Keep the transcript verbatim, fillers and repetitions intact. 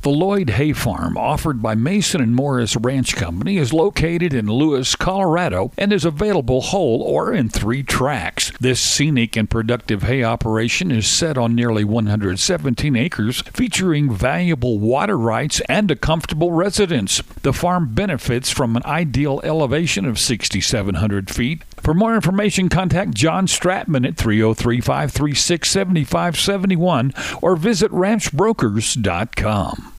The Lloyd Hay Farm, offered by Mason and Morris Ranch Company, is located in Lewis, Colorado, and is available whole or in three tracts. This scenic and productive hay operation is set on nearly one hundred seventeen acres, featuring valuable water rights and a comfortable residence. The farm benefits from an ideal elevation of six thousand seven hundred feet. For more information, contact John Stratman at three oh three, five three six, seven five seven one or visit ranch brokers dot com.